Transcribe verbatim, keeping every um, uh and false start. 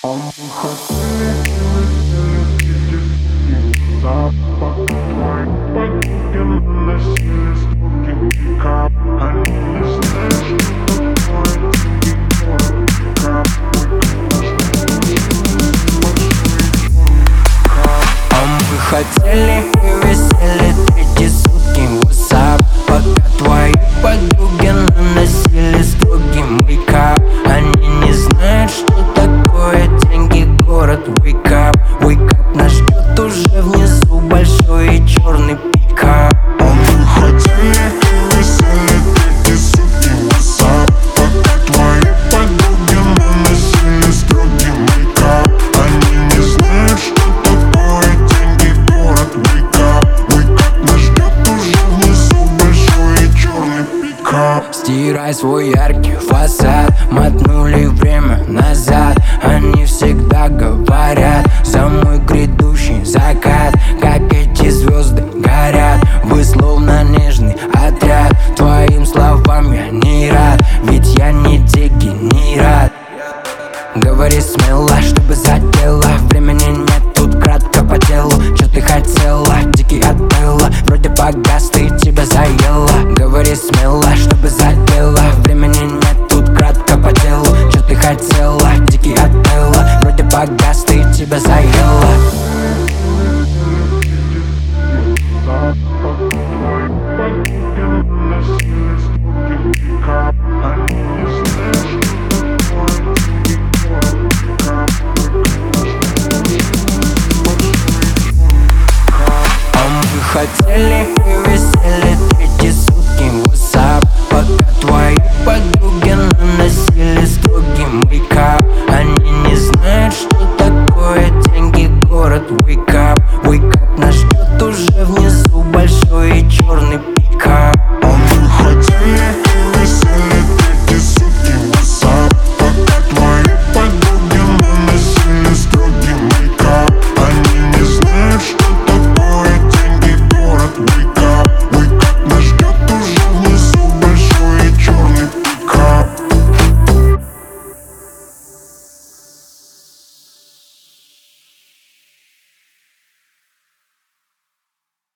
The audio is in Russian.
Запах твой подруги наносили струги мейкап. Они не знают, что такое тихий город пикап. А мы хотели и висели третьи сутки в WhatsApp, пока твои подруги наносили строгий мейкап. Они не знают, что такое деньги, город. Wake up, wake up, нас ждет уже внизу большой и черный пикап. А мы хотели и висели третьи сутки в WhatsApp, пока твои подруги наносили строгий мейкап. Они не знают, что такое деньги, город. Wake up, wake up, нас ждет уже внизу большой и черный пикап. Стирай свой яркий фасад, мотнули время назад. Они всегда говорят за мой грядущий закат, как эти звезды горят. Вы словно нежный отряд, твоим словам я не рад, ведь я не дегенерат. Говори смело, чтобы задело, времени нет, тут кратко по делу. Чё ты хотела, дикий от пыла, вроде погас, ты тебя заела. Говори смело, чтобы задело, времени нет, тут кратко по делу. Чё ты хотела, дикий от пыла, вроде погас, ты тебя заела. Запах твой подруги наносили струги мейкап. Они не знают, что такое тихий город пикап. А мы хотели